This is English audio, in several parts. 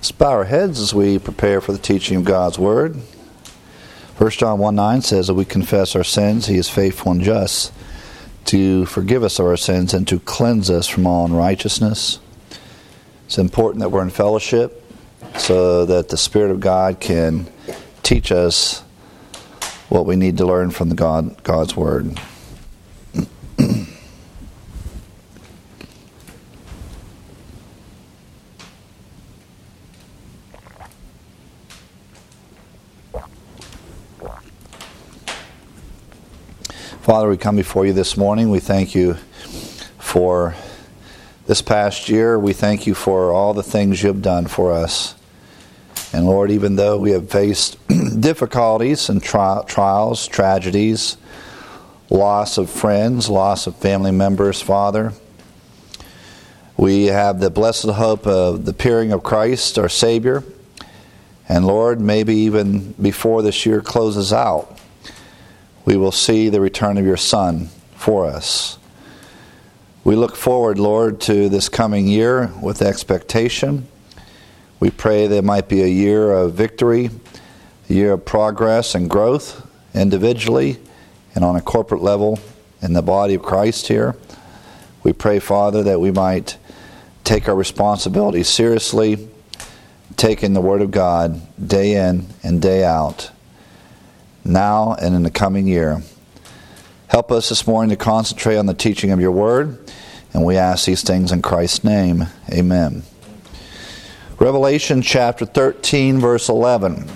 Let's bow our heads as we prepare for the teaching of God's Word. 1 John 1:9 says that we confess our sins. He is faithful and just to forgive us of our sins and to cleanse us from all unrighteousness. It's important that we're in fellowship so that the Spirit of God can teach us what we need to learn from God's Word. Father, we come before you this morning. We thank you for this past year. We thank you for all the things you have done for us. And Lord, even though we have faced difficulties and trials, tragedies, loss of friends, loss of family members, Father, we have the blessed hope of the appearing of Christ, our Savior. And Lord, maybe even before this year closes out, we will see the return of your Son for us. We look forward, Lord, to this coming year with expectation. We pray that it might be a year of victory, a year of progress and growth individually and on a corporate level in the body of Christ here. We pray, Father, that we might take our responsibility seriously, taking the Word of God day in and day out, now and in the coming year. Help us this morning to concentrate on the teaching of your Word, and we ask these things in Christ's name. Amen. Revelation chapter 13, verse 11.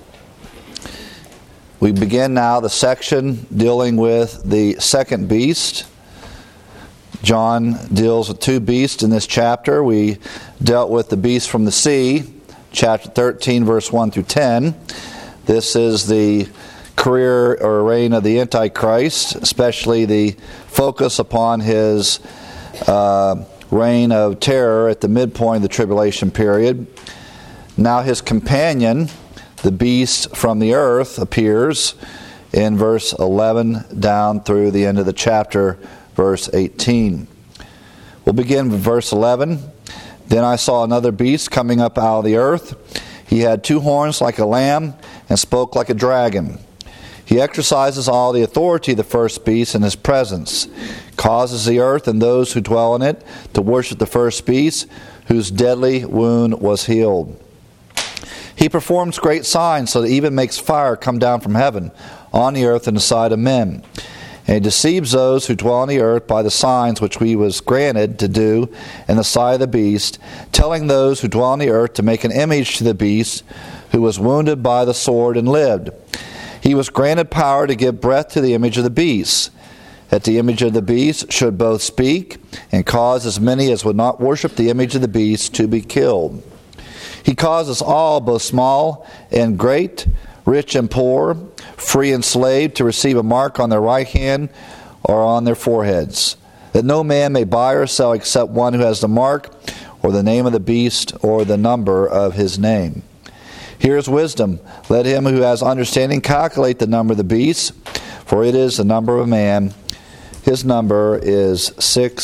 We begin now the section dealing with the second beast. John deals with two beasts in this chapter. We dealt with the beast from the sea, chapter 13, verse 1 through 10. This is the career or reign of the Antichrist, especially the focus upon his reign of terror at the midpoint of the tribulation period. Now his companion, the beast from the earth, appears in verse 11 down through the end of the chapter, verse 18. We'll begin with verse 11. Then I saw another beast coming up out of the earth. He had two horns like a lamb and spoke like a dragon. He exercises all the authority of the first beast in his presence, causes the earth and those who dwell in it to worship the first beast, whose deadly wound was healed. He performs great signs, so that he even makes fire come down from heaven on the earth and the sight of men. And he deceives those who dwell on the earth by the signs which he was granted to do in the sight of the beast, telling those who dwell on the earth to make an image to the beast, who was wounded by the sword and lived. He was granted power to give breath to the image of the beast, that the image of the beast should both speak and cause as many as would not worship the image of the beast to be killed. He causes all, both small and great, rich and poor, free and slave, to receive a mark on their right hand or on their foreheads, that no man may buy or sell except one who has the mark or the name of the beast or the number of his name. Here is wisdom. Let him who has understanding calculate the number of the beast, for it is the number of a man. His number is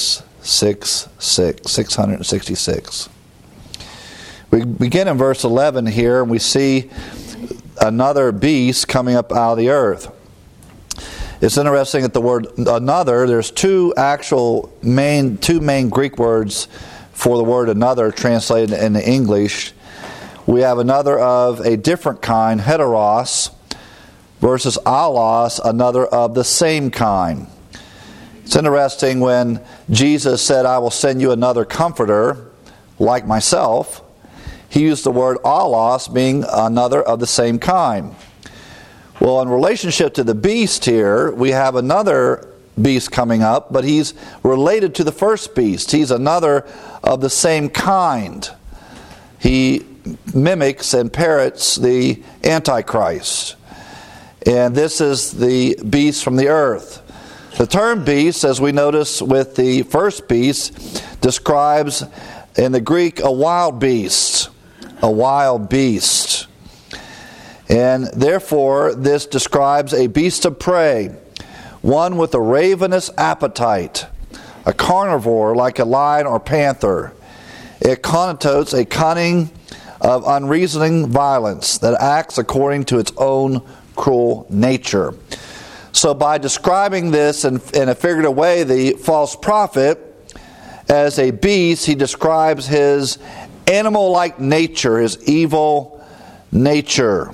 666. We begin in verse 11 here, and we see another beast coming up out of the earth. It's interesting that the word another, there's two main Greek words for the word another translated into English. We have another of a different kind, heteros, versus allos, another of the same kind. It's interesting when Jesus said, I will send you another comforter like myself. He used the word allos, being another of the same kind. Well, in relationship to the beast here, we have another beast coming up, but he's related to the first beast. He's another of the same kind. He mimics and parrots the Antichrist. And this is the beast from the earth. The term beast, as we notice with the first beast, describes in the Greek a wild beast. A wild beast. And therefore, this describes a beast of prey, one with a ravenous appetite, a carnivore like a lion or panther. It connotes a cunning, of unreasoning violence that acts according to its own cruel nature. So by describing this in a figurative way, the false prophet, as a beast, he describes his animal-like nature, his evil nature.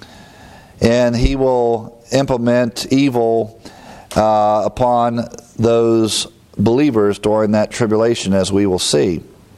And he will implement evil upon those believers during that tribulation, as we will see.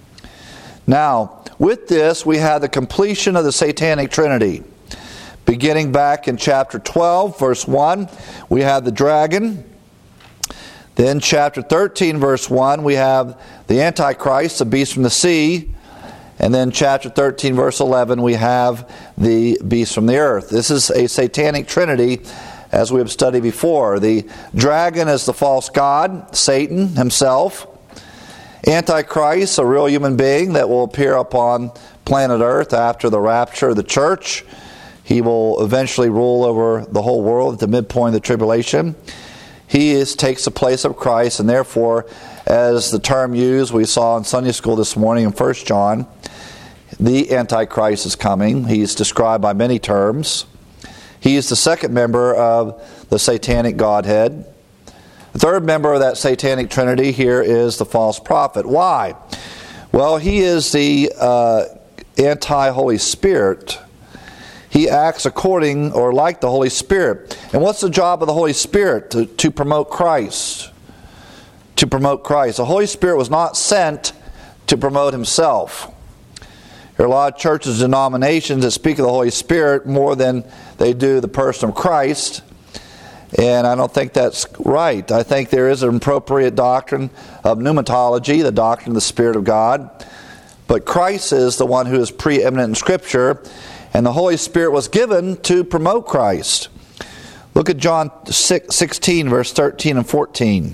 Now, with this, we have the completion of the Satanic Trinity. Beginning back in chapter 12, verse 1, we have the dragon. Then chapter 13, verse 1, we have the Antichrist, the beast from the sea. And then chapter 13, verse 11, we have the beast from the earth. This is a Satanic Trinity, as we have studied before. The dragon is the false god, Satan himself. Antichrist, a real human being that will appear upon planet Earth after the rapture of the church. He will eventually rule over the whole world at the midpoint of the tribulation. He takes the place of Christ, and therefore, as the term used, we saw in Sunday school this morning in 1 John, the Antichrist is coming. He's described by many terms. He is the second member of the Satanic Godhead. The third member of that Satanic Trinity here is the false prophet. Why? Well, he is the anti-Holy Spirit. He acts according or like the Holy Spirit. And what's the job of the Holy Spirit? To promote Christ. To promote Christ. The Holy Spirit was not sent to promote himself. There are a lot of churches and denominations that speak of the Holy Spirit more than they do the person of Christ. And I don't think that's right. I think there is an appropriate doctrine of pneumatology, the doctrine of the Spirit of God. But Christ is the one who is preeminent in Scripture. And the Holy Spirit was given to promote Christ. Look at John 16, verse 13 and 14.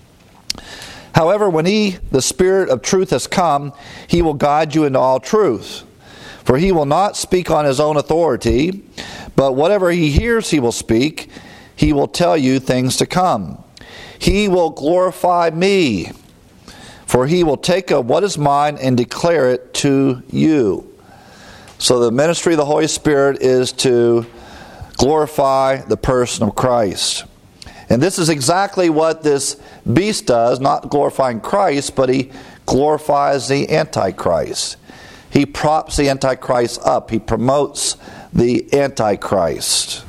However, when He, the Spirit of truth, has come, He will guide you into all truth. For He will not speak on His own authority, but whatever He hears He will speak. He will tell you things to come. He will glorify Me, for He will take of what is mine and declare it to you. So the ministry of the Holy Spirit is to glorify the person of Christ. And this is exactly what this beast does, not glorifying Christ, but he glorifies the Antichrist. He props the Antichrist up. He promotes the Antichrist.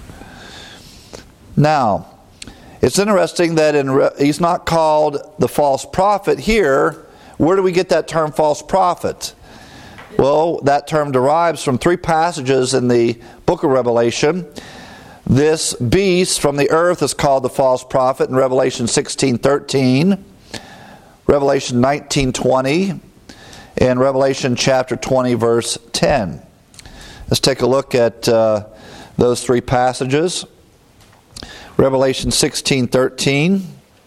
Now, it's interesting that he's not called the false prophet here. Where do we get that term false prophet? Well, that term derives from three passages in the book of Revelation. This beast from the earth is called the false prophet in Revelation 16:13, Revelation 19:20, and Revelation chapter 20, verse 10. Let's take a look at those three passages. Revelation 16:13.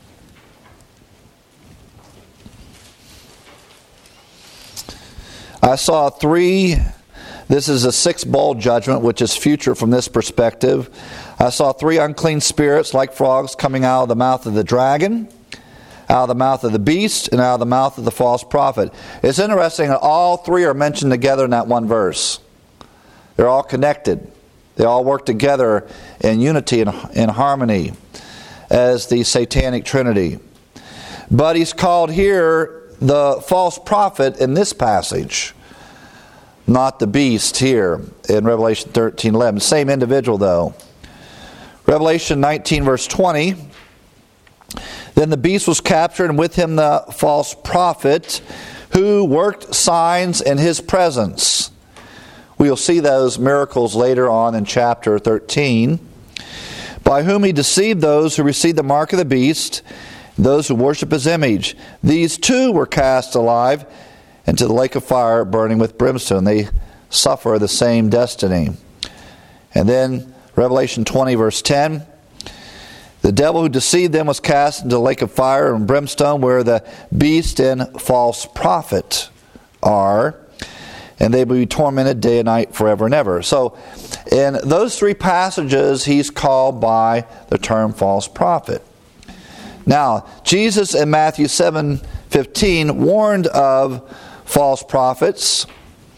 I saw three. This is a sixth bowl judgment, which is future from this perspective. I saw three unclean spirits like frogs coming out of the mouth of the dragon, out of the mouth of the beast, and out of the mouth of the false prophet. It's interesting that all three are mentioned together in that one verse. They're all connected. They all work together in unity and in harmony as the Satanic Trinity. But he's called here the false prophet in this passage, not the beast here in Revelation 13:11. Same individual though. Revelation 19 verse 20. Then the beast was captured, and with him the false prophet, who worked signs in his presence. We'll see those miracles later on in chapter 13. By whom he deceived those who received the mark of the beast, those who worship his image. These too were cast alive into the lake of fire burning with brimstone. They suffer the same destiny. And then Revelation 20 verse 10. The devil who deceived them was cast into the lake of fire and brimstone, where the beast and false prophet are, and they will be tormented day and night forever and ever. So in those three passages, he's called by the term false prophet. Now, Jesus in Matthew 7:15 warned of false prophets.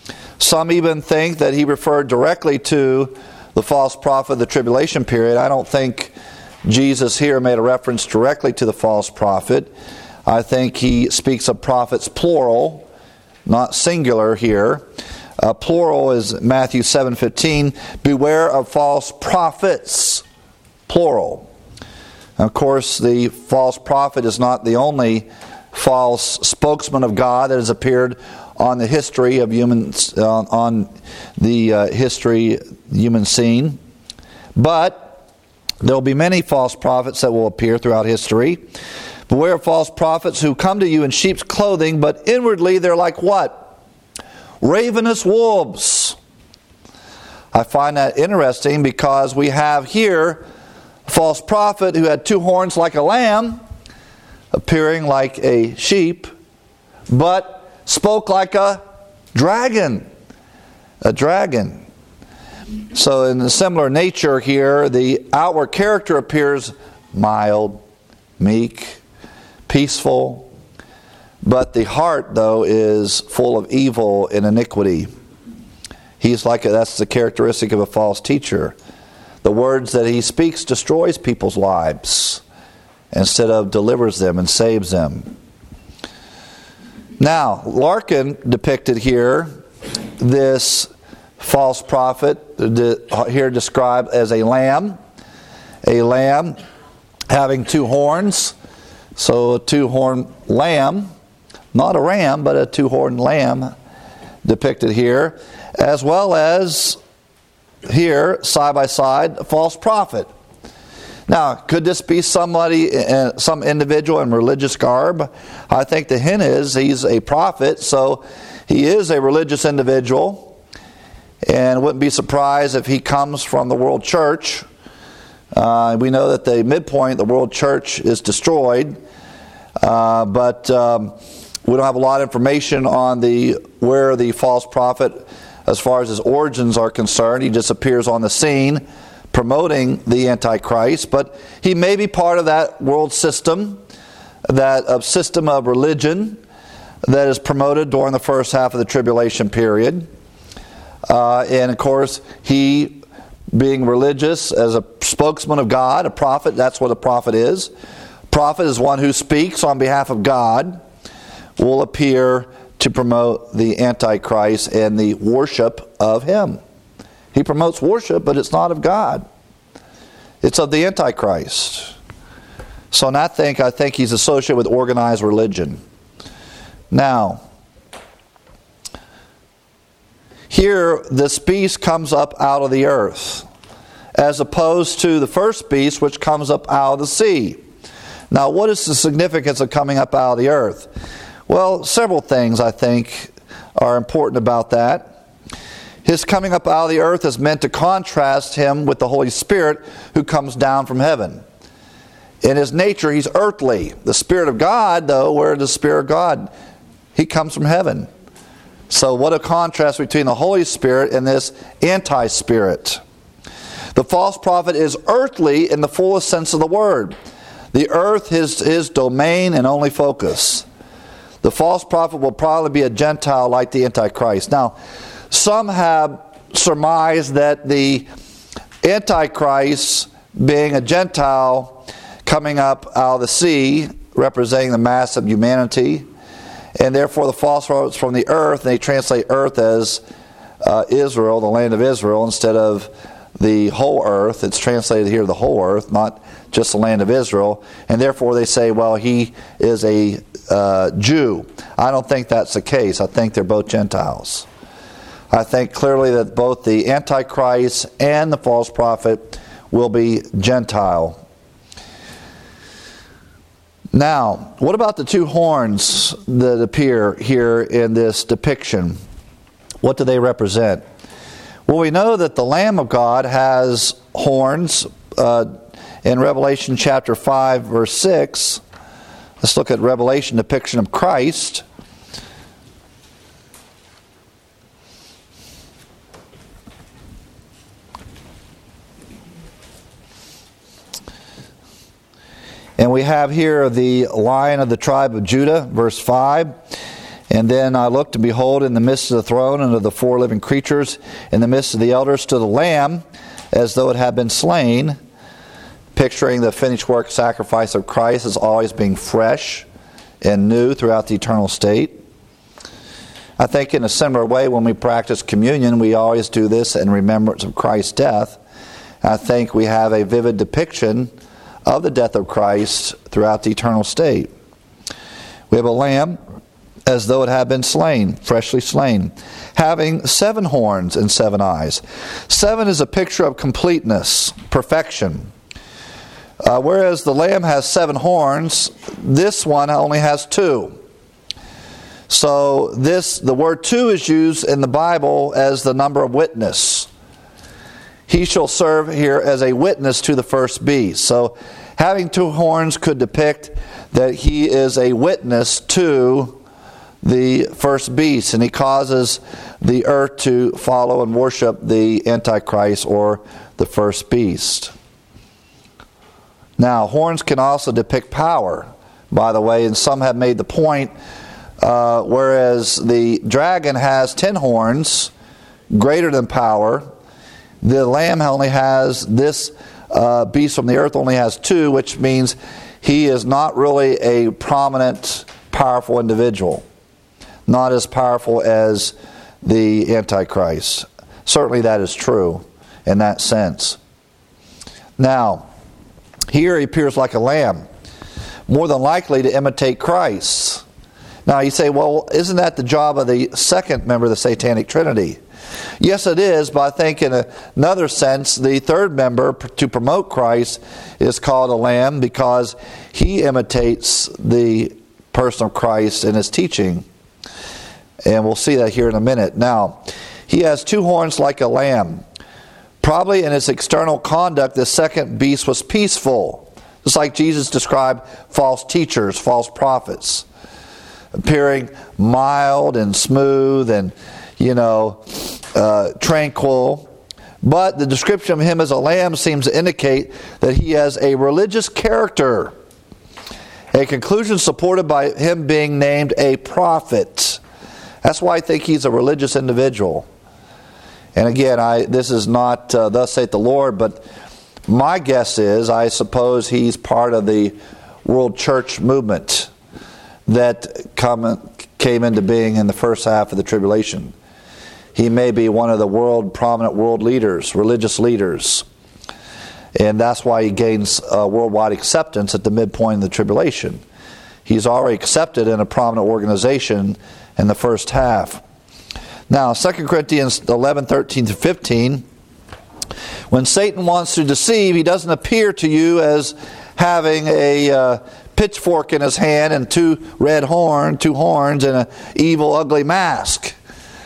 Some even think that he referred directly to the false prophet of the tribulation period. I don't think Jesus here made a reference directly to the false prophet. I think he speaks of prophets plural, not singular here. Plural is Matthew 7:15. Beware of false prophets. Plural. Of course, the false prophet is not the only false spokesman of God that has appeared on the history of humans, on the human scene. But there will be many false prophets that will appear throughout history. Beware of false prophets who come to you in sheep's clothing, but inwardly they're like what? Ravenous wolves. I find that interesting because we have here a false prophet who had two horns like a lamb, appearing like a sheep, but spoke like a dragon. A dragon. So in a similar nature here, the outward character appears mild, meek, peaceful, but the heart, though, is full of evil and iniquity. That's the characteristic of a false teacher. The words that he speaks destroys people's lives instead of delivers them and saves them. Now, Larkin depicted here this false prophet, here described as a lamb having two horns. So a two-horned lamb, not a ram, but a two-horned lamb depicted here, as well as here, side by side, a false prophet. Now, could this be some individual in religious garb? I think the hint is he's a prophet, so he is a religious individual, and wouldn't be surprised if he comes from the world church. We know that the midpoint, the world church, is destroyed, but we don't have a lot of information on where the false prophet, as far as his origins are concerned. He just appears on the scene promoting the Antichrist, but he may be part of that world system, that system of religion that is promoted during the first half of the tribulation period. And of course, he, being religious as a spokesman of God, a prophet, that's what a prophet is. Prophet is one who speaks on behalf of God, will appear to promote the Antichrist and the worship of him. He promotes worship, but it's not of God. It's of the Antichrist. So I think he's associated with organized religion. Now, here this beast comes up out of the earth, as opposed to the first beast which comes up out of the sea. Now, what is the significance of coming up out of the earth? Well, several things I think are important about that. His coming up out of the earth is meant to contrast him with the Holy Spirit who comes down from heaven. In his nature, he's earthly. The Spirit of God, though, where is the Spirit of God? He comes from heaven. So what a contrast between the Holy Spirit and this anti-spirit. The false prophet is earthly in the fullest sense of the word. The earth is his domain and only focus. The false prophet will probably be a Gentile like the Antichrist. Now, some have surmised that the Antichrist, being a Gentile coming up out of the sea, representing the mass of humanity, and therefore the false prophet is from the earth, and they translate earth as Israel, the land of Israel, instead of the whole earth. It's translated here the whole earth, not just the land of Israel, and therefore they say, well, he is a Jew. I don't think that's the case. I think they're both Gentiles. I think clearly that both the Antichrist and the false prophet will be Gentile. Now, what about the two horns that appear here in this depiction? What do they represent? Well, we know that the Lamb of God has horns in Revelation chapter 5, verse 6. Let's look at Revelation depiction of Christ. And we have here the Lion of the tribe of Judah, verse 5. And then I looked, and behold, in the midst of the throne and of the four living creatures, in the midst of the elders, stood a lamb, as though it had been slain, picturing the finished work sacrifice of Christ as always being fresh and new throughout the eternal state. I think in a similar way, when we practice communion, we always do this in remembrance of Christ's death. I think we have a vivid depiction of the death of Christ throughout the eternal state. We have a lamb as though it had been slain, freshly slain, having 7 horns and 7 eyes. 7 is a picture of completeness, perfection. Whereas the lamb has 7 horns, this one only has 2. So the word 2 is used in the Bible as the number of witness. He shall serve here as a witness to the first beast. So having 2 horns could depict that he is a witness to the first beast, and he causes the earth to follow and worship the Antichrist or the first beast. Now, horns can also depict power, by the way, and some have made the point, whereas the dragon has 10 horns, greater than power, the lamb only has, this beast from the earth only has 2, which means he is not really a prominent, powerful individual. Not as powerful as the Antichrist. Certainly that is true in that sense. Now, here he appears like a lamb, more than likely to imitate Christ. Now you say, well, isn't that the job of the second member of the Satanic Trinity? Yes, it is, but I think in another sense, the third member to promote Christ is called a lamb because he imitates the person of Christ in his teaching. And we'll see that here in a minute. Now, he has 2 horns like a lamb. Probably in his external conduct, the second beast was peaceful. Just like Jesus described false teachers, false prophets, appearing mild and smooth and, tranquil. But the description of him as a lamb seems to indicate that he has a religious character. A conclusion supported by him being named a prophet. That's why I think he's a religious individual. And again, this is not thus saith the Lord, but my guess is, I suppose he's part of the world church movement that came into being in the first half of the tribulation. He may be one of the prominent world leaders, religious leaders. And that's why he gains worldwide acceptance at the midpoint of the tribulation. He's already accepted in a prominent organization in the first half. Now, 2 Corinthians 11:13-15, when Satan wants to deceive, he doesn't appear to you as having a pitchfork in his hand and 2 horns, and an evil, ugly mask.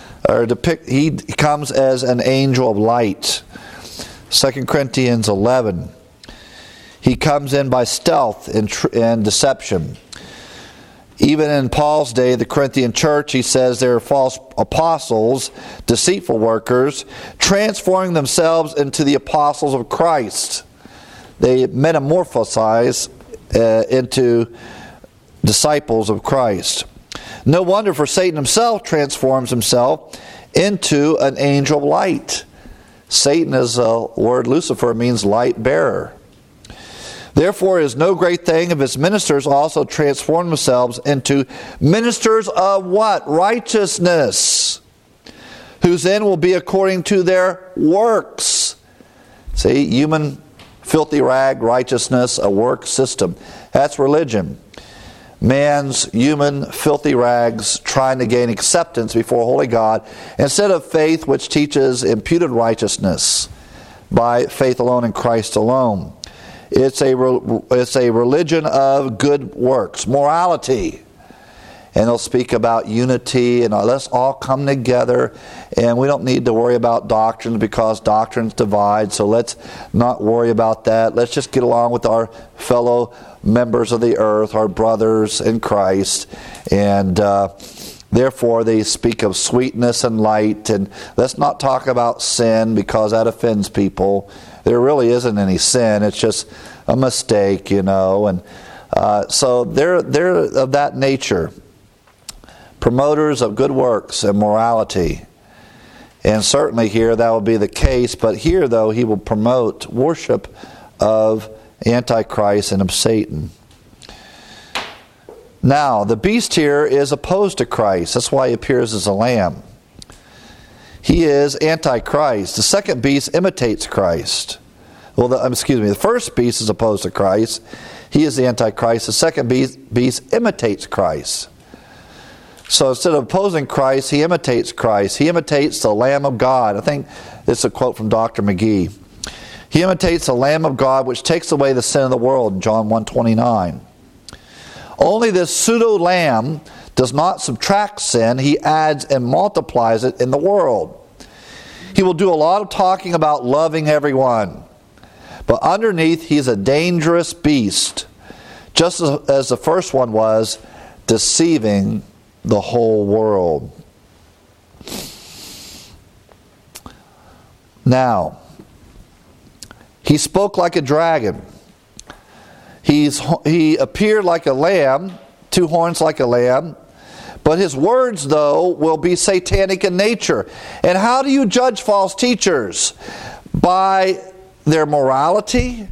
He comes as an angel of light. 2 Corinthians 11. He comes in by stealth and deception. Even in Paul's day, the Corinthian church, he says there are false apostles, deceitful workers, transforming themselves into the apostles of Christ. They metamorphosize into disciples of Christ. No wonder, for Satan himself transforms himself into an angel of light. Satan, as a word Lucifer, means light bearer. Therefore, it is no great thing if his ministers also transform themselves into ministers of what? Righteousness, whose end will be according to their works. See, human filthy rag, righteousness, a work system. That's religion. Man's human filthy rags trying to gain acceptance before holy God instead of faith, which teaches imputed righteousness by faith alone in Christ alone. It's a religion of good works, morality. And they'll speak about unity and let's all come together, and we don't need to worry about doctrines because doctrines divide, so let's not worry about that. Let's just get along with our fellow members of the earth, our brothers in Christ, and therefore they speak of sweetness and light, and let's not talk about sin because that offends people. There really isn't any sin, it's just a mistake, and so they're of that nature. promoters of good works and morality. And certainly here that will be the case, but here though he will promote worship of Antichrist and of Satan. Now, the beast here is opposed to Christ. That's why he appears as a lamb. He is Antichrist. The second beast imitates Christ. Well, the first beast is opposed to Christ. He is the Antichrist. The second beast imitates Christ. So instead of opposing Christ, he imitates Christ. He imitates the Lamb of God. I think this is a quote from Dr. McGee. He imitates the Lamb of God which takes away the sin of the world, John 1:29. Only this pseudo-lamb does not subtract sin. He adds and multiplies it in the world. He will do a lot of talking about loving everyone. But underneath, he's a dangerous beast. Just as the first one was, deceiving the whole world. Now, he spoke like a dragon. He appeared like a lamb, two horns like a lamb. But his words, though, will be satanic in nature. And how do you judge false teachers? By their morality?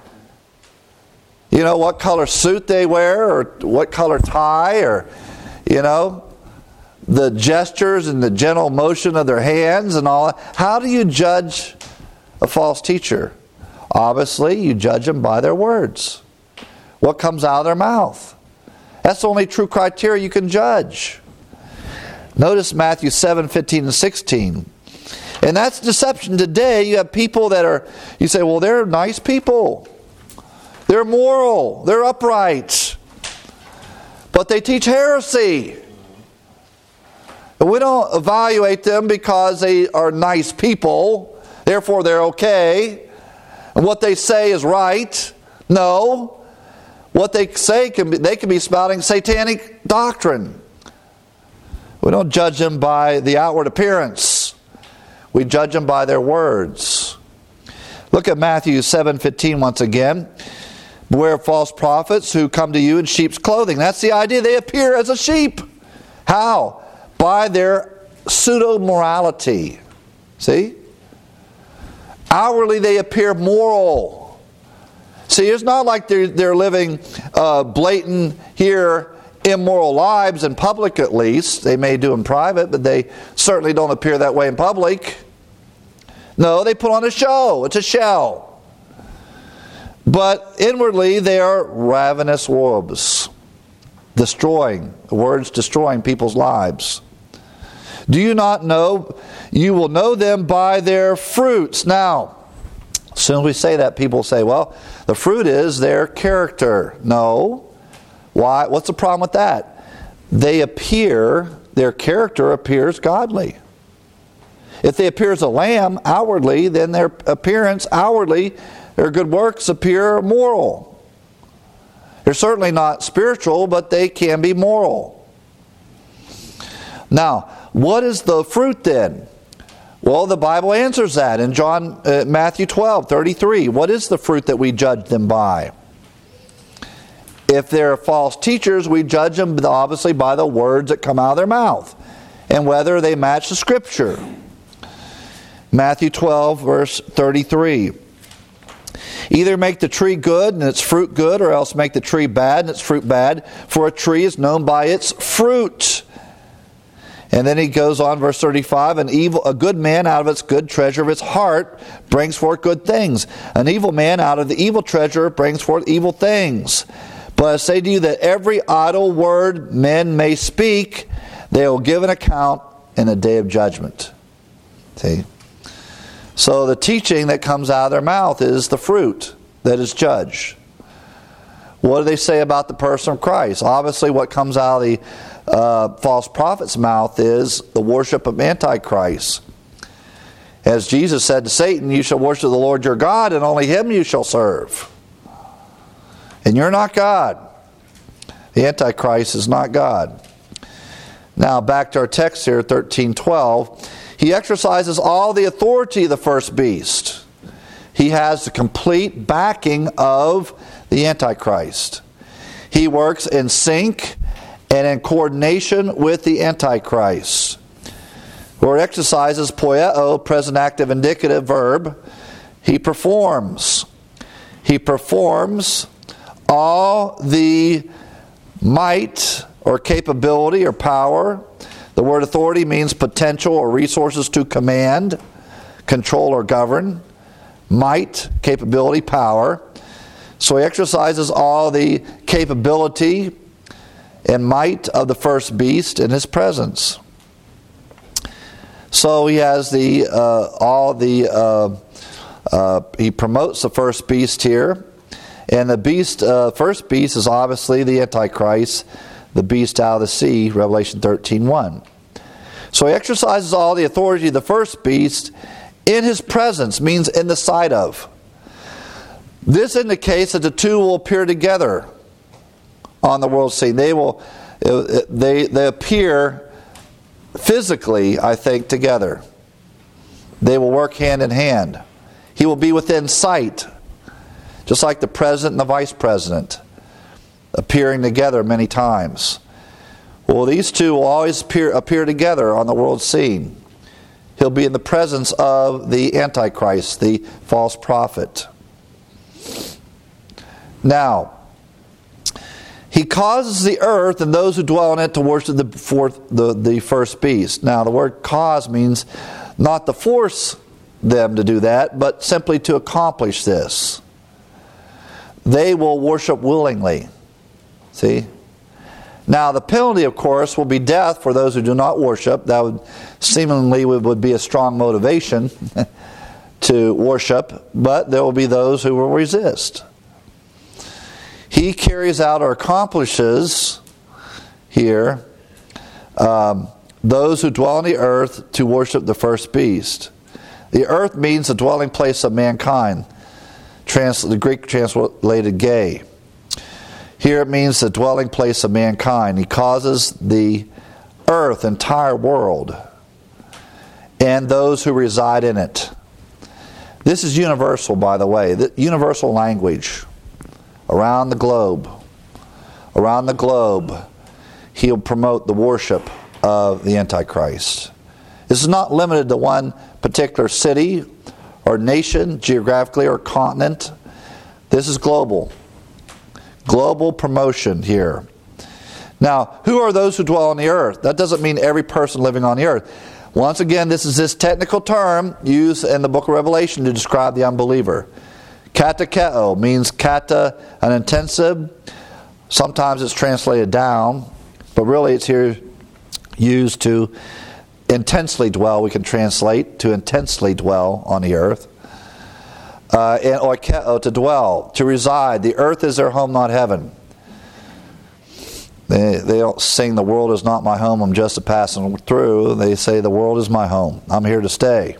You know, what color suit they wear, or what color tie, or, you know, the gestures and the gentle motion of their hands and all that. How do you judge a false teacher? Obviously, you judge them by their words. What comes out of their mouth. That's the only true criteria you can judge. Notice Matthew 7:15 and 16. And that's deception today. You have people that are, you say, well, they're nice people. They're moral. They're upright. But they teach heresy. And we don't evaluate them because they are nice people. Therefore, they're okay. And what they say is right. No. What they say they can be spouting satanic doctrine. We don't judge them by the outward appearance. We judge them by their words. Look at Matthew 7:15 once again. Beware of false prophets who come to you in sheep's clothing. That's the idea. They appear as a sheep. How? By their pseudo-morality. See? Outwardly they appear moral. See, it's not like they're living blatant here immoral lives in public, at least. They may do in private, but they certainly don't appear that way in public. No, they put on a show. It's a shell. But inwardly they are ravenous wolves, destroying people's lives. Do you not know? You will know them by their fruits. Now, as soon as we say that, people say, well, the fruit is their character. No. Why? What's the problem with that? Their character appears godly. If they appear as a lamb outwardly, then their appearance outwardly, their good works appear moral. They're certainly not spiritual, but they can be moral. Now, what is the fruit then? Well, the Bible answers that in Matthew 12:33. What is the fruit that we judge them by? If they're false teachers, we judge them obviously by the words that come out of their mouth and whether they match the Scripture. Matthew 12, verse 33. Either make the tree good and its fruit good, or else make the tree bad and its fruit bad, for a tree is known by its fruit. And then he goes on, verse 35, a good man out of its good treasure of his heart brings forth good things. An evil man out of the evil treasure brings forth evil things. But I say to you that every idle word men may speak, they will give an account in a day of judgment. See? So the teaching that comes out of their mouth is the fruit that is judged. What do they say about the person of Christ? Obviously what comes out of the false prophet's mouth is the worship of Antichrist. As Jesus said to Satan, you shall worship the Lord your God, and only Him you shall serve. And you're not God. The Antichrist is not God. Now back to our text here, 13:12. He exercises all the authority of the first beast. He has the complete backing of the Antichrist. He works in sync and in coordination with the Antichrist. The word exercises poieo, present active indicative verb. He performs. He performs all the might or capability or power. The word authority means potential or resources to command, control, or govern. Might, capability, power. So he exercises all the capability and might of the first beast in his presence. So he has he promotes the first beast here. And the first beast is obviously the Antichrist, the beast out of the sea, Revelation 13:1. So he exercises all the authority of the first beast in his presence, means in the sight of. This indicates that the two will appear together on the world scene. They appear physically, I think, together. They will work hand in hand. He will be within sight, just like the president and the vice president, appearing together many times. Well, these two will always appear together on the world scene. He'll be in the presence of the Antichrist, the false prophet. Now, he causes the earth and those who dwell in it to worship the first beast. Now, the word cause means not to force them to do that, but simply to accomplish this. They will worship willingly. See? Now, the penalty, of course, will be death for those who do not worship. That would seemingly would be a strong motivation to worship, but there will be those who will resist. He carries out or accomplishes here those who dwell on the earth to worship the first beast. The earth means the dwelling place of mankind. The Greek translated gay. Here it means the dwelling place of mankind. He causes the earth, entire world, and those who reside in it. This is universal, by the way. The universal language around the globe. Around the globe, he'll promote the worship of the Antichrist. This is not limited to one particular city or nation, geographically, or continent. This is global. Global promotion here. Now, who are those who dwell on the earth? That doesn't mean every person living on the earth. Once again, this is this technical term used in the book of Revelation to describe the unbeliever. Katakeo means kata, an intensive. Sometimes it's translated down, but really it's here used to intensely dwell. We can translate to intensely dwell on the earth. And oikeo, to dwell, to reside. The earth is their home, not heaven. They don't sing, the world is not my home, I'm just a passing through. They say, the world is my home, I'm here to stay.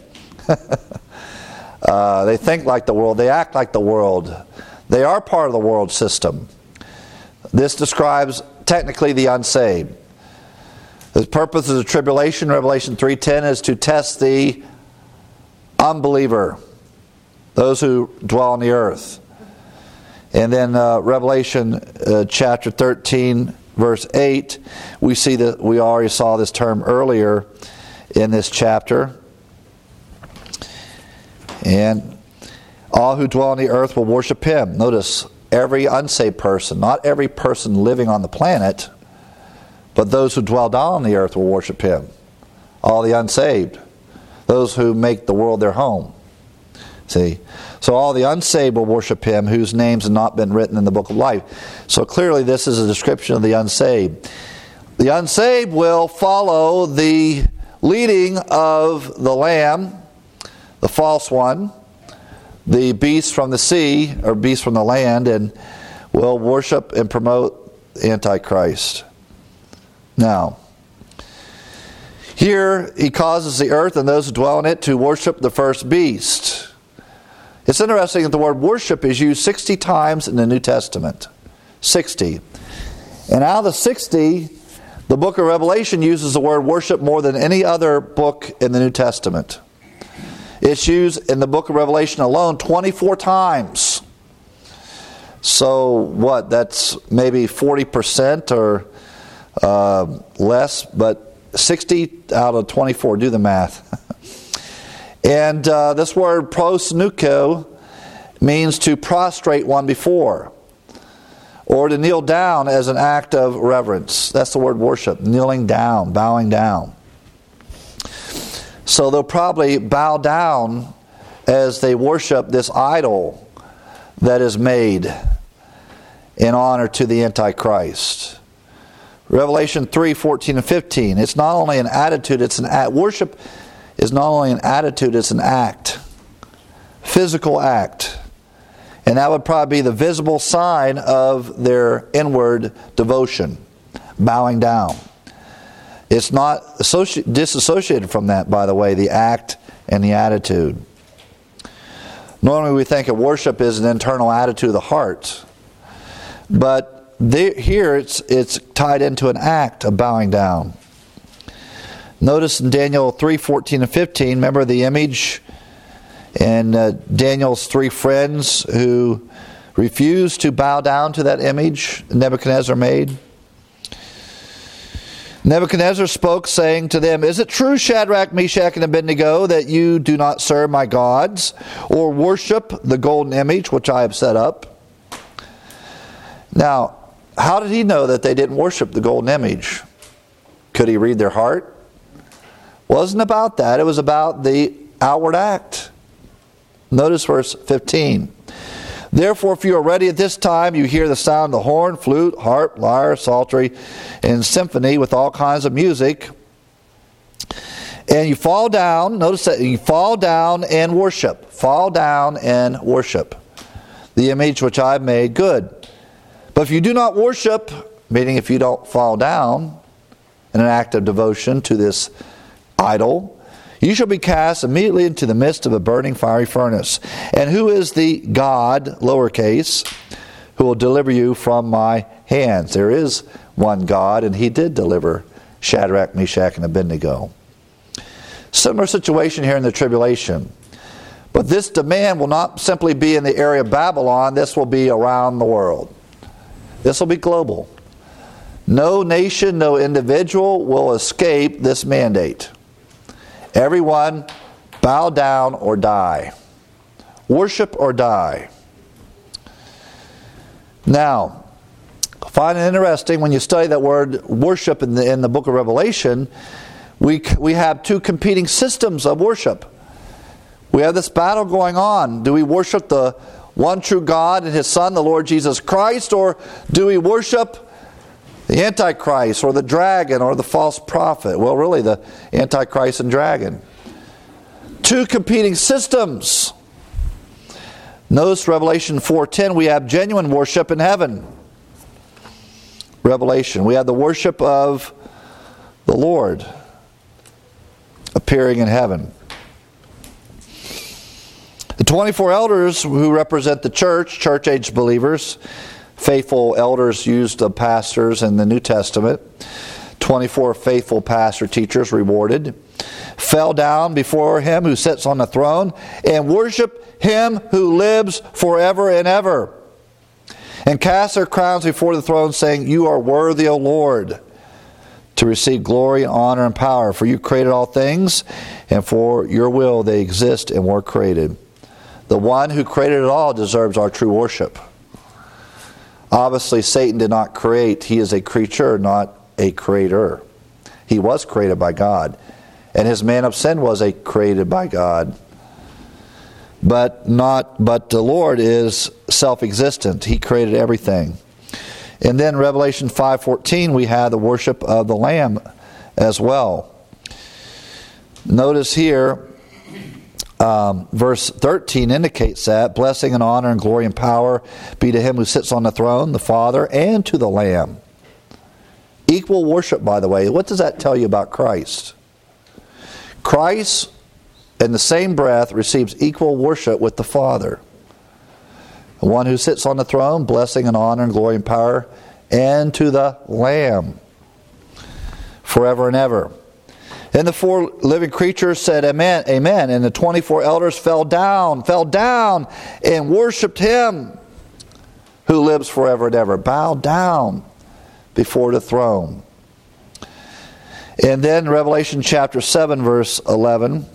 They think like the world, they act like the world. They are part of the world system. This describes technically the unsaved. The purpose of the tribulation, Revelation 3:10, is to test the unbeliever, those who dwell on the earth. And then Revelation chapter 13, verse 8, we see that we already saw this term earlier in this chapter. And all who dwell on the earth will worship him. Notice, every unsaved person, not every person living on the planet, but those who dwell down on the earth will worship him. All the unsaved, those who make the world their home. See? So all the unsaved will worship him whose names have not been written in the book of life. So clearly this is a description of the unsaved. The unsaved will follow the leading of the Lamb, the false one, the beast from the sea, or beast from the land, and will worship and promote Antichrist. Now, here he causes the earth and those who dwell in it to worship the first beast. It's interesting that the word worship is used 60 times in the New Testament. 60. And out of the 60, the book of Revelation uses the word worship more than any other book in the New Testament. It's used in the book of Revelation alone 24 times. So what? That's maybe 40% or less, but 60 out of 24. Do the math. And this word prosnuko means to prostrate one before, or to kneel down as an act of reverence. That's the word worship, kneeling down, bowing down. So they'll probably bow down as they worship this idol that is made in honor to the Antichrist. Revelation 3:14 and 15. It's not only an attitude, it's an act. Worship is not only an attitude, it's an act. Physical act. And that would probably be the visible sign of their inward devotion, bowing down. It's not disassociated from that, by the way, the act and the attitude. Normally we think of worship as an internal attitude of the heart. But here it's tied into an act of bowing down. Notice in Daniel 3:14 and 15, remember the image and Daniel's three friends who refused to bow down to that image Nebuchadnezzar made. Nebuchadnezzar spoke, saying to them, "Is it true, Shadrach, Meshach, and Abednego, that you do not serve my gods, or worship the golden image which I have set up?" Now, how did he know that they didn't worship the golden image? Could he read their heart? Wasn't about that. It was about the outward act. Notice verse 15. "Therefore, if you are ready at this time, you hear the sound of the horn, flute, harp, lyre, psaltery, and symphony with all kinds of music. And you fall down." Notice that you fall down and worship. Fall down and worship the image which I have made. Good. But if you do not worship, meaning if you don't fall down in an act of devotion to this idol, you shall be cast immediately into the midst of a burning fiery furnace. And who is the God, lowercase, who will deliver you from my hands? There is one God, and he did deliver Shadrach, Meshach, and Abednego. Similar situation here in the tribulation. But this demand will not simply be in the area of Babylon. This will be around the world. This will be global. No nation, no individual will escape this mandate. Everyone, bow down or die. Worship or die. Now, I find it interesting when you study that word worship in the book of Revelation, we have two competing systems of worship. We have this battle going on. Do we worship the one true God and His Son, the Lord Jesus Christ, or do we worship the Antichrist or the dragon or the false prophet? Well, really the Antichrist and dragon. Two competing systems. Notice Revelation 4:10, we have genuine worship in heaven. Revelation, we have the worship of the Lord appearing in heaven. The 24 elders who represent the church-age believers, faithful elders used of pastors in the New Testament, 24 faithful pastor teachers rewarded, fell down before Him who sits on the throne and worship Him who lives forever and ever, and cast their crowns before the throne, saying, "You are worthy, O Lord, to receive glory, honor, and power, for you created all things, and for your will they exist and were created." The one who created it all deserves our true worship. Obviously, Satan did not create. He is a creature, not a creator. He was created by God. And his man of sin was created by God. But the Lord is self-existent. He created everything. And then Revelation 5:14, we have the worship of the Lamb as well. Notice here, verse 13 indicates that blessing and honor and glory and power be to Him who sits on the throne, the Father, and to the Lamb. Equal worship, by the way. What does that tell you about Christ? Christ, in the same breath, receives equal worship with the Father. The one who sits on the throne, blessing and honor and glory and power, and to the Lamb, forever and ever. And the four living creatures said, "Amen, amen." And the 24 elders fell down, and worshipped Him who lives forever and ever. Bow down before the throne. And then Revelation chapter 7, verse 11.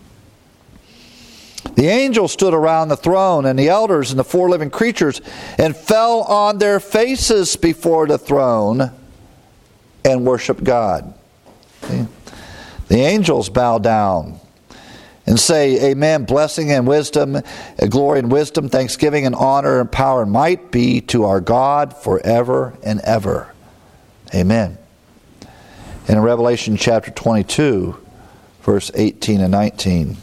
The angels stood around the throne, and the elders and the four living creatures, and fell on their faces before the throne and worshiped God. See? The angels bow down and say, Amen, blessing and wisdom, glory and wisdom, thanksgiving and honor and power and might be to our God forever and ever. Amen. And in Revelation chapter 22, verse 18 and 19.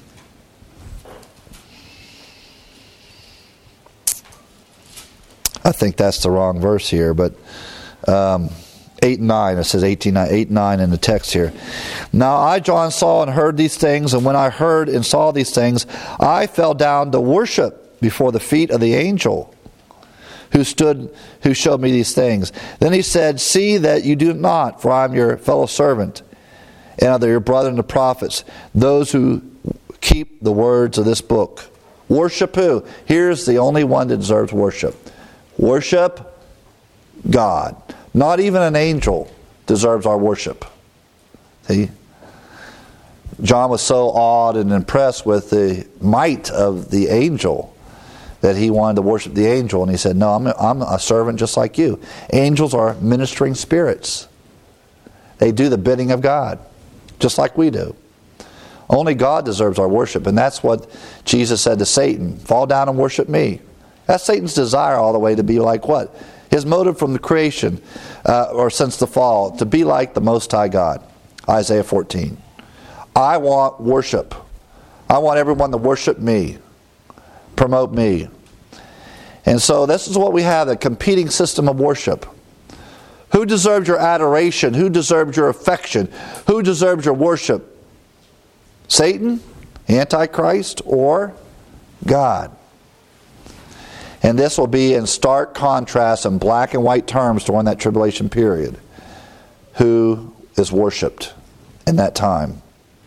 I think that's the wrong verse here, but 8 and 9, it says 8 and 9 in the text here. Now I, John, saw and heard these things, and when I heard and saw these things, I fell down to worship before the feet of the angel who showed me these things. Then he said, See that you do not, for I am your fellow servant, and of your brethren the prophets, those who keep the words of this book. Worship who? Here's the only one that deserves worship. Worship God. Not even an angel deserves our worship. See? John was so awed and impressed with the might of the angel that he wanted to worship the angel. And he said, no, I'm a servant just like you. Angels are ministering spirits. They do the bidding of God, just like we do. Only God deserves our worship. And that's what Jesus said to Satan. Fall down and worship me. That's Satan's desire all the way, to be like what? His motive from the creation, or since the fall, to be like the Most High God. Isaiah 14. I want worship. I want everyone to worship me, promote me. And so this is what we have, a competing system of worship. Who deserves your adoration? Who deserves your affection? Who deserves your worship? Satan, Antichrist, or God? And this will be in stark contrast in black and white terms during that tribulation period. Who is worshipped in that time?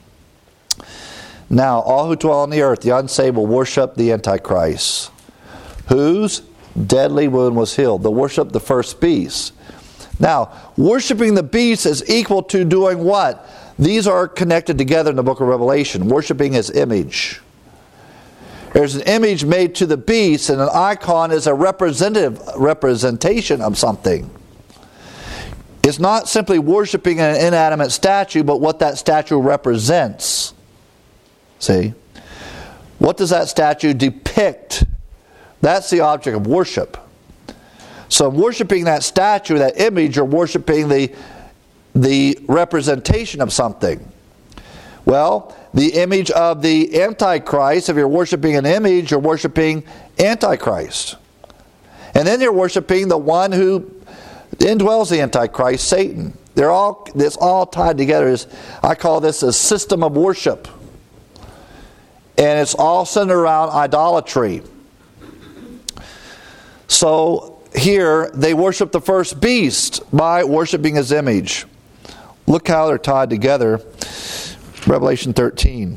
Now, all who dwell on the earth, the unsaved, will worship the Antichrist, whose deadly wound was healed. They'll worship the first beast. Now, worshiping the beast is equal to doing what? These are connected together in the book of Revelation. Worshiping his image. There's an image made to the beast, and an icon is a representation of something. It's not simply worshiping an inanimate statue, but what that statue represents. See? What does that statue depict? That's the object of worship. So worshiping that statue, that image, you're worshiping the representation of something. Well, the image of the Antichrist, if you're worshiping an image, you're worshiping Antichrist. And then you're worshiping the one who indwells the Antichrist, Satan. It's all tied together. I call this a system of worship. And it's all centered around idolatry. So here, they worship the first beast by worshiping his image. Look how they're tied together. Revelation 13.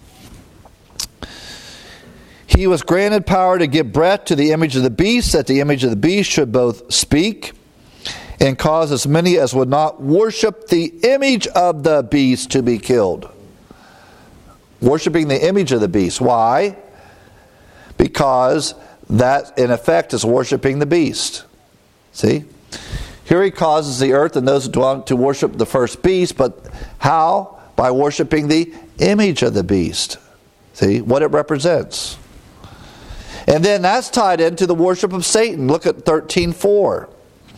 He was granted power to give breath to the image of the beast, that the image of the beast should both speak and cause as many as would not worship the image of the beast to be killed. Worshiping the image of the beast. Why? Because that, in effect, is worshiping the beast. See? Here he causes the earth and those who dwell to worship the first beast, but how? By worshiping the image of the beast. See? What it represents. And then that's tied into the worship of Satan. Look at 13:4.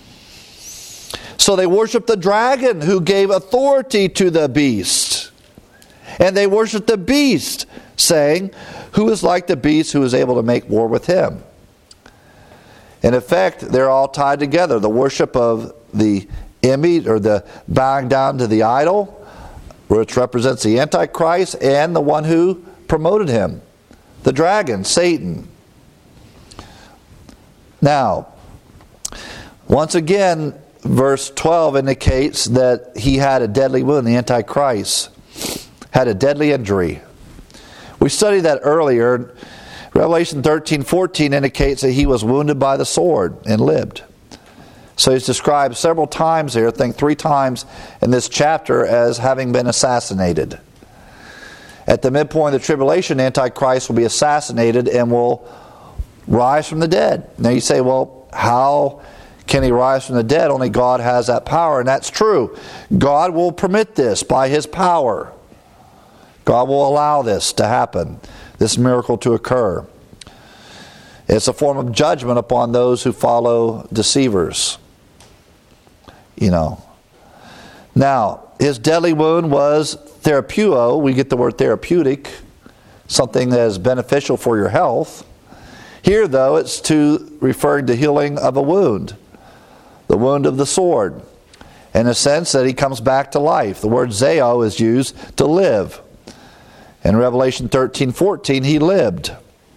So they worship the dragon who gave authority to the beast. And they worship the beast, saying, who is like the beast who is able to make war with him? In effect, they're all tied together. The worship of the image, or the bowing down to the idol, which represents the Antichrist, and the one who promoted him, the dragon, Satan. Now, once again, verse 12 indicates that he had a deadly wound. The Antichrist had a deadly injury. We studied that earlier. Revelation 13:14 indicates that he was wounded by the sword and lived. So he's described several times here, I think 3 times in this chapter, as having been assassinated. At the midpoint of the tribulation, Antichrist will be assassinated and will rise from the dead. Now you say, well, how can he rise from the dead? Only God has that power, and that's true. God will permit this by his power. God will allow this to happen, this miracle to occur. It's a form of judgment upon those who follow deceivers. Now, his deadly wound was therapeuo. We get the word therapeutic, something that is beneficial for your health. Here, though, it's referring to healing of a wound, the wound of the sword, in a sense that he comes back to life. The word zeo is used to live. In Revelation 13:14, he lived.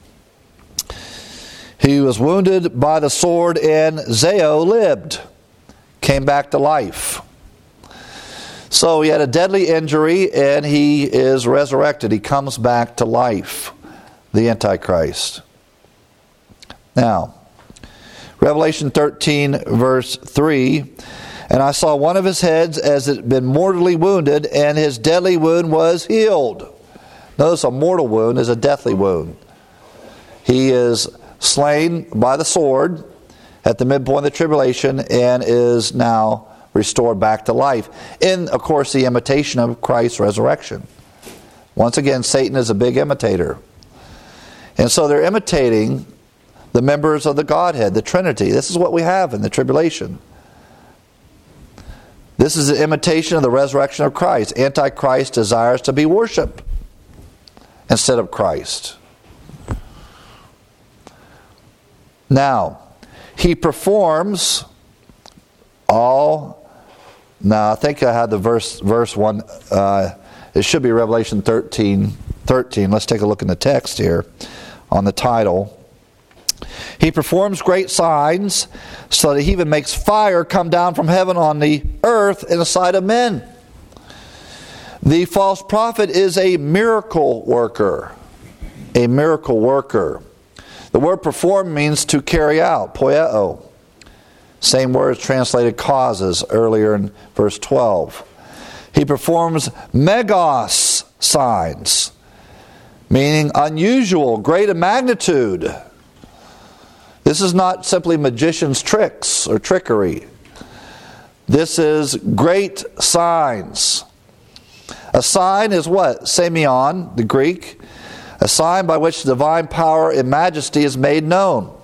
He was wounded by the sword, and zeo lived, came back to life. So he had a deadly injury, and he is resurrected. He comes back to life, the Antichrist. Now, Revelation 13, verse 3, and I saw one of his heads as it had been mortally wounded, and his deadly wound was healed. Notice a mortal wound is a deathly wound. He is slain by the sword at the midpoint of the tribulation and is now restored back to life. In, of course, the imitation of Christ's resurrection. Once again, Satan is a big imitator. And so they're imitating the members of the Godhead, the Trinity. This is what we have in the tribulation. This is an imitation of the resurrection of Christ. Antichrist desires to be worshipped instead of Christ. Now, he performs all. Now, I think I had the verse 1. It should be Revelation 13:13. Let's take a look in the text here on the title. He performs great signs, so that he even makes fire come down from heaven on the earth in the sight of men. The false prophet is a miracle worker. A miracle worker. The word perform means to carry out, poieo. Same word as translated causes earlier in verse 12. He performs megos signs, meaning unusual, great in magnitude. This is not simply magician's tricks or trickery. This is great signs. A sign is what? Semeion, the Greek. A sign by which divine power and majesty is made known.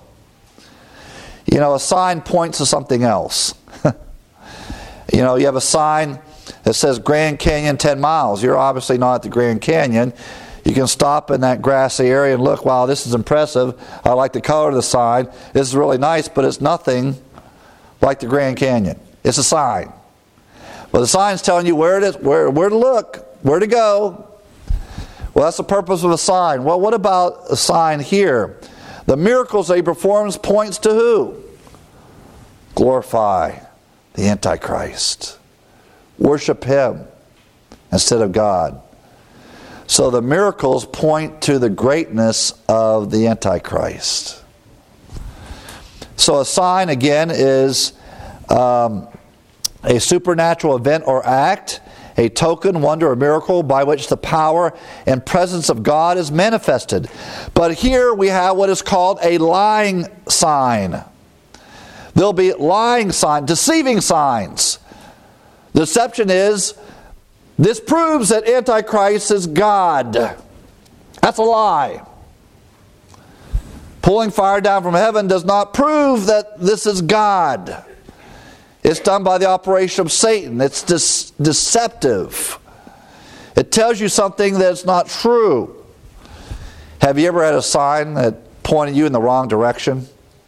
A sign points to something else. You have a sign that says Grand Canyon 10 miles. You're obviously not at the Grand Canyon. You can stop in that grassy area and look, wow, this is impressive. I like the color of the sign. This is really nice, but it's nothing like the Grand Canyon. It's a sign. Well, the sign's telling you where it is, where to look, where to go. Well, that's the purpose of a sign. Well, what about a sign here? The miracles that he performs points to who? Glorify the Antichrist. Worship him instead of God. So the miracles point to the greatness of the Antichrist. So a sign, again, is a supernatural event or act, a token, wonder, or miracle by which the power and presence of God is manifested. But here we have what is called a lying sign. There'll be lying signs, deceiving signs. Deception is, this proves that Antichrist is God. That's a lie. Pulling fire down from heaven does not prove that this is God. It's done by the operation of Satan. It's deceptive. It tells you something that's not true. Have you ever had a sign that pointed you in the wrong direction?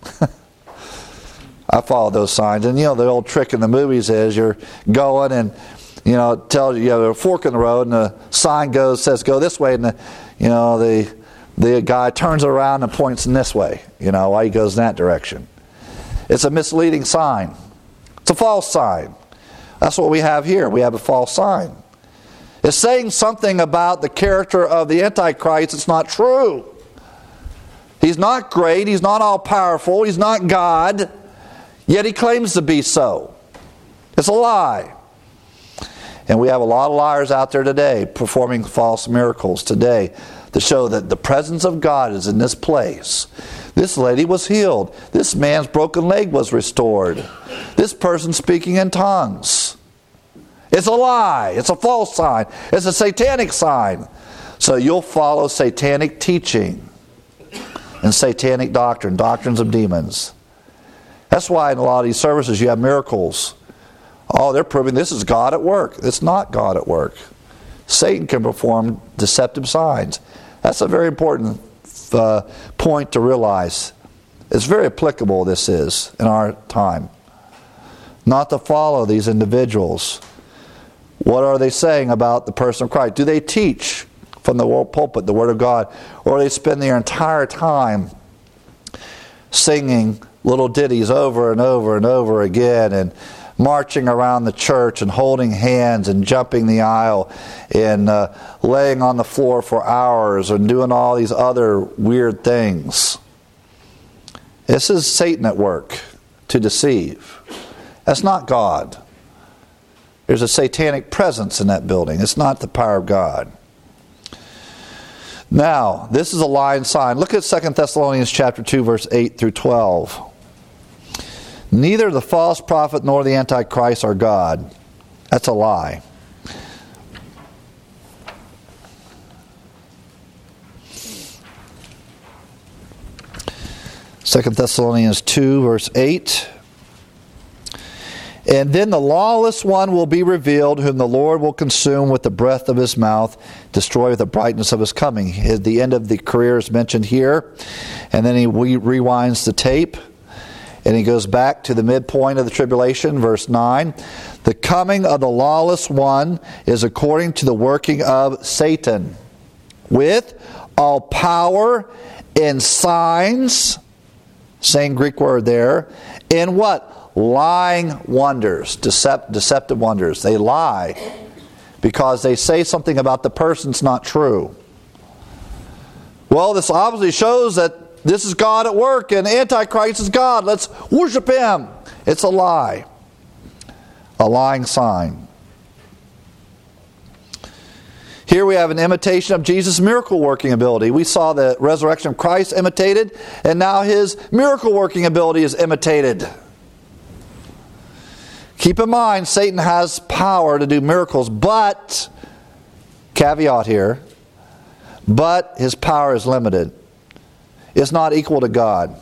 I follow those signs. And the old trick in the movies is you're going and it tells you have a fork in the road and the sign says go this way, and the guy turns around and points in this way, why he goes in that direction. It's a misleading sign. It's a false sign. That's what we have here. We have a false sign. It's saying something about the character of the Antichrist. It's not true. He's not great. He's not all powerful. He's not God. Yet he claims to be so. It's a lie. And we have a lot of liars out there today performing false miracles today to show that the presence of God is in this place. This lady was healed. This man's broken leg was restored. This person speaking in tongues. It's a lie. It's a false sign. It's a satanic sign. So you'll follow satanic teaching and satanic doctrine, doctrines of demons. That's why in a lot of these services you have miracles. Oh, they're proving this is God at work. It's not God at work. Satan can perform deceptive signs. That's a very important point to realize. It's very applicable, this is, in our time. Not to follow these individuals. What are they saying about the person of Christ? Do they teach from the pulpit the Word of God? Or do they spend their entire time singing little ditties over and over and over again and marching around the church and holding hands and jumping the aisle and laying on the floor for hours and doing all these other weird things? This is Satan at work to deceive. That's not God. There's a satanic presence in that building. It's not the power of God. Now, this is a lie and sign. Look at 2 Thessalonians chapter 2, verse 8 through 12. Neither the false prophet nor the Antichrist are God. That's a lie. Second Thessalonians 2, verse 8. And then the lawless one will be revealed, whom the Lord will consume with the breath of his mouth, destroy with the brightness of his coming. The end of the career is mentioned here. And then he rewinds the tape. And he goes back to the midpoint of the tribulation, verse 9. The coming of the lawless one is according to the working of Satan, with all power and signs, same Greek word there, and what? Lying wonders, deceptive wonders. They lie because they say something about the person's not true. Well, this obviously shows that this is God at work and Antichrist is God. Let's worship him. It's a lie. A lying sign. Here we have an imitation of Jesus' miracle working ability. We saw the resurrection of Christ imitated, and now his miracle working ability is imitated. Keep in mind, Satan has power to do miracles, but, caveat here, but his power is limited. It's not equal to God.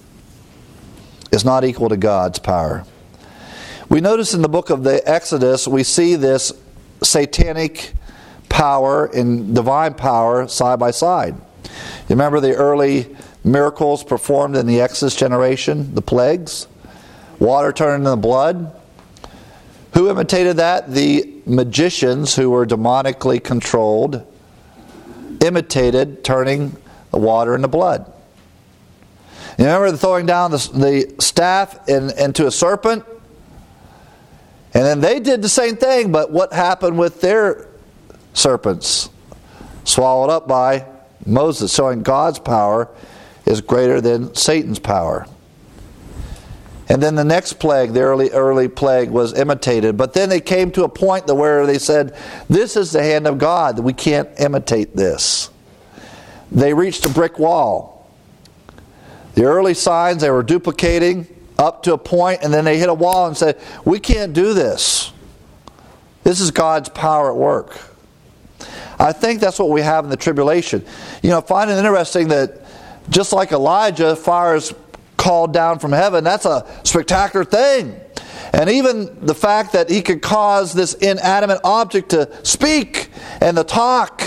It's not equal to God's power. We notice in the book of the Exodus, we see this satanic power and divine power side by side. You remember the early miracles performed in the Exodus generation, the plagues? Water turned into blood. Who imitated that? The magicians who were demonically controlled imitated turning the water into blood. You remember the throwing down the staff into a serpent? And then they did the same thing, but what happened with their serpents? Swallowed up by Moses, showing God's power is greater than Satan's power. And then the next plague, the early plague, was imitated. But then they came to a point where they said, this is the hand of God. We can't imitate this. They reached a brick wall. The early signs they were duplicating up to a point, and then they hit a wall and said, we can't do this. This is God's power at work. I think that's what we have in the tribulation. You know, I find it interesting that just like Elijah, fire is called down from heaven. That's a spectacular thing. And even the fact that he could cause this inanimate object to speak and to talk.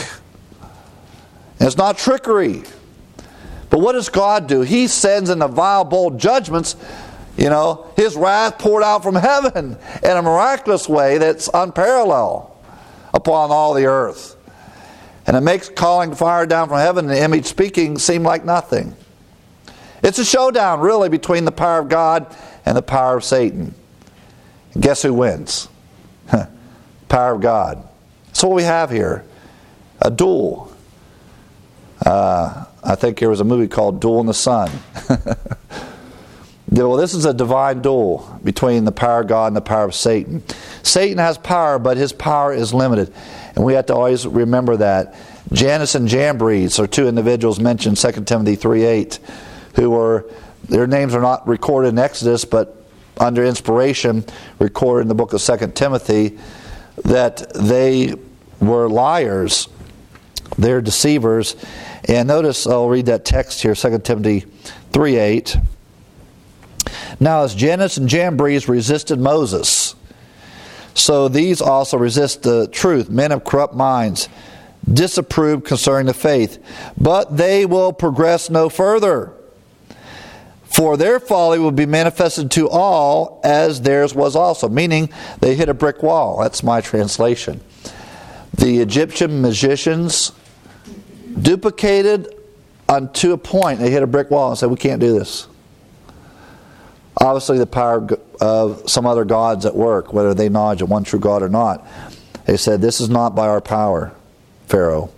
And it's not trickery. But what does God do? He sends in the vile, bold judgments, you know, his wrath poured out from heaven in a miraculous way that's unparalleled upon all the earth. And it makes calling fire down from heaven and the image speaking seem like nothing. It's a showdown, really, between the power of God and the power of Satan. And guess who wins? Power of God. That's what we have here. A duel. I think there was a movie called Duel in the Sun. Well, this is a divine duel between the power of God and the power of Satan. Satan has power, but his power is limited. And we have to always remember that. Jannes and Jambres are two individuals mentioned in 2 Timothy 3:8, who were, their names are not recorded in Exodus, but under inspiration recorded in the book of 2 Timothy, that they were liars. They're deceivers. And notice, I'll read that text here, 2 Timothy 3:8. Now as Jannes and Jambres resisted Moses, so these also resist the truth, men of corrupt minds, disapproved concerning the faith. But they will progress no further. For their folly will be manifested to all, as theirs was also. Meaning, they hit a brick wall. That's my translation. The Egyptian magicians duplicated unto a point. They hit a brick wall and said, we can't do this. Obviously, the power of some other gods at work, whether they acknowledge one true God or not. They said, this is not by our power, Pharaoh.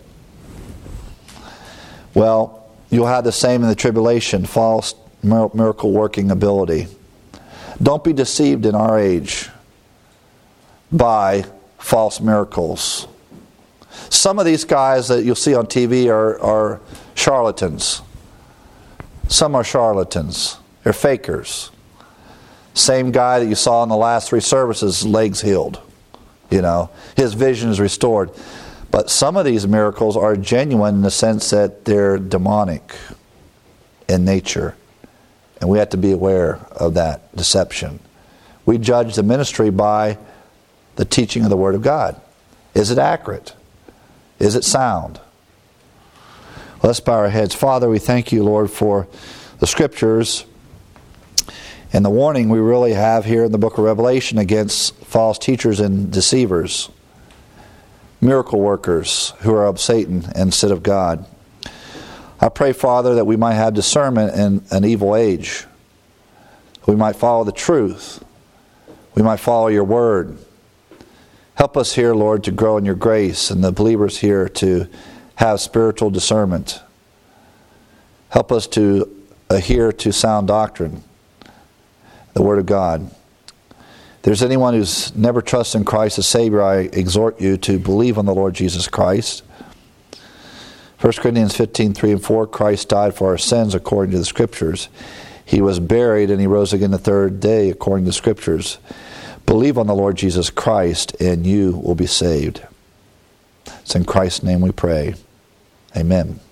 Well, you'll have the same in the tribulation, false miracle working ability. Don't be deceived in our age by false miracles. Some of these guys that you'll see on TV are charlatans. Some are charlatans. They're fakers. Same guy that you saw in the last 3 services, legs healed. You know, his vision is restored. But some of these miracles are genuine in the sense that they're demonic in nature. And we have to be aware of that deception. We judge the ministry by the teaching of the Word of God. Is it accurate? Is it sound? Let's bow our heads. Father, we thank you, Lord, for the Scriptures and the warning we really have here in the book of Revelation against false teachers and deceivers, miracle workers who are of Satan instead of God. I pray, Father, that we might have discernment in an evil age. We might follow the truth. We might follow your word. Help us here, Lord, to grow in your grace, and the believers here to have spiritual discernment. Help us to adhere to sound doctrine, the Word of God. If there's anyone who's never trusted in Christ as Savior, I exhort you to believe on the Lord Jesus Christ. 1 Corinthians 15:3-4, Christ died for our sins according to the Scriptures. He was buried and he rose again the third day according to the Scriptures. Believe on the Lord Jesus Christ and you will be saved. It's in Christ's name we pray. Amen.